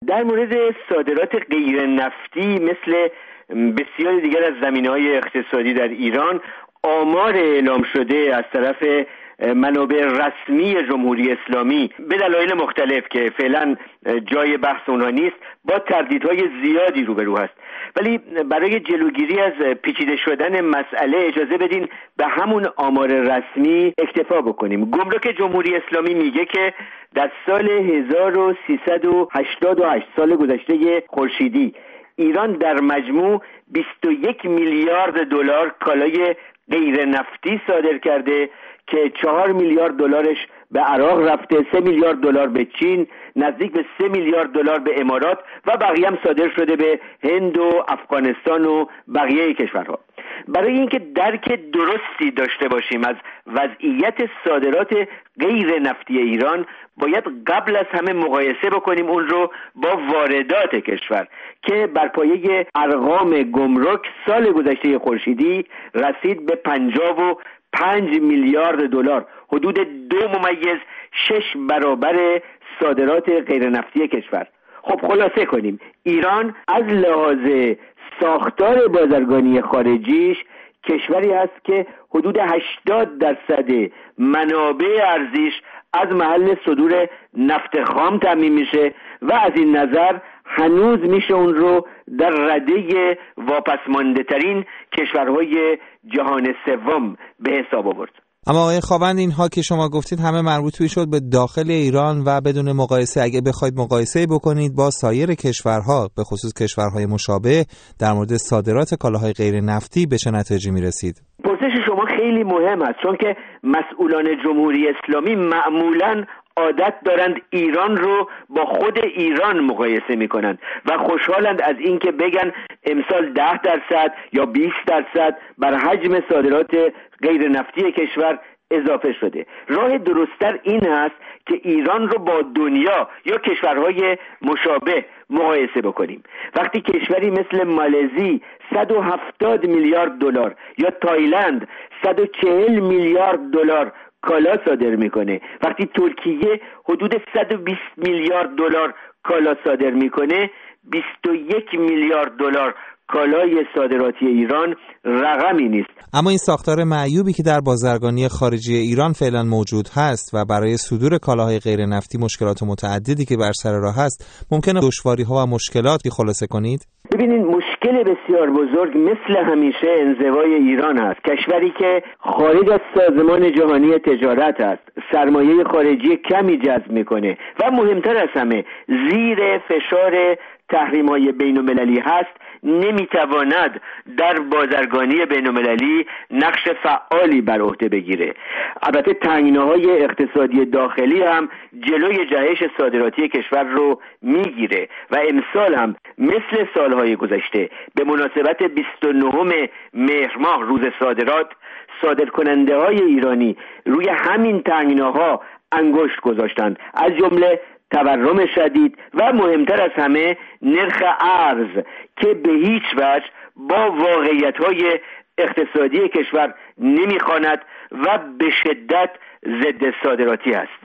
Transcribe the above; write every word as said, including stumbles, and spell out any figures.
در مورد صادرات غیر نفتی مثل بسیاری دیگر از زمینه‌های اقتصادی در ایران، آمار اعلام شده از طرف منابع رسمی جمهوری اسلامی به دلایل مختلف که فعلا جای بحث اونها نیست با تردیدهای زیادی روبرو هست. ولی برای جلوگیری از پیچیده شدن مسئله اجازه بدین به همون آمار رسمی اکتفا بکنیم. گمرک جمهوری اسلامی میگه که در سال هزار و سیصد و هشتاد و هشت، سال گذشته خورشیدی، ایران در مجموع بیست و یک میلیارد دلار کالای غیر نفتی صادر کرده که چهار میلیارد دلارش به عراق رفته، سه میلیارد دلار به چین، نزدیک به سه میلیارد دلار به امارات و بقیه هم صادر شده به هند و افغانستان و بقیه کشورها. برای اینکه درک درستی داشته باشیم از وضعیت صادرات غیر نفتی ایران، باید قبل از همه مقایسه بکنیم اون رو با واردات کشور که بر پایه ارقام گمرک سال گذشته خورشیدی رسید به پنجاه و پنج میلیارد دلار، حدود دو ممیز شش برابر صادرات غیر نفتی کشور. خب خلاصه کنیم، ایران از لحاظ ساختار بازرگانی خارجیش کشوری است که حدود هشتاد درصد منابع ارزیش از محل صدور نفت خام تامین میشه و از این نظر هنوز میشه اون رو در رده واپسمانده ترین کشورهای جهان سوم به حساب آورد. اما آقای خاوند، اینها که شما گفتید همه مربوط شد به داخل ایران و بدون مقایسه. اگه بخواید مقایسه بکنید با سایر کشورها، به خصوص کشورهای مشابه، در مورد صادرات کالاهای غیر نفتی به چه نتیجه میرسید؟ پرسش شما خیلی مهم است، چون که مسئولان جمهوری اسلامی معمولاً عادت دارند ایران رو با خود ایران مقایسه میکنند و خوشحالند از اینکه بگن امسال ده درصد یا بیست درصد بر حجم صادرات غیر نفتی کشور اضافه شده. راه درست‌تر این است که ایران رو با دنیا یا کشورهای مشابه مقایسه بکنیم. وقتی کشوری مثل مالزی صد و هفتاد میلیارد دلار یا تایلند صد و چهل میلیارد دلار کالا صادر میکنه، وقتی ترکیه حدود صد و بیست میلیارد دلار کالا صادر میکنه، بیست و یک میلیارد دلار کالای صادراتی ایران رقمی نیست. اما این ساختار معیوبی که در بازرگانی خارجی ایران فعلا موجود هست و برای صدور کالاهای غیر نفتی مشکلات متعددی که بر سر راه هست، ممکنه دشواری‌ها و مشکلاتی خلاصه کنید؟ ببینید، مشکل بسیار بزرگ مثل همیشه انزوای ایران است. کشوری که خارج از سازمان جهانی تجارت است، سرمایه خارجی کمی جذب میکنه و مهمتر از همه زیر فشار تحریم‌های بین‌المللی هست، نمیتواند در بازرگانی بین‌المللی نقش فعالی بر عهده بگیره. البته تنگناهای اقتصادی داخلی هم جلوی جهش صادراتی کشور رو میگیره و امسال هم مثل سالهای گذشته به مناسبت بیست و نهم مهر ماه، روز صادرات، صادرکننده های ایرانی روی همین تنگناها انگشت گذاشتند، از جمله تورم شدید و مهمتر از همه نرخ ارز که به هیچ وجه با واقعیت‌های اقتصادی کشور نمیخواند و به شدت ضد صادراتی است.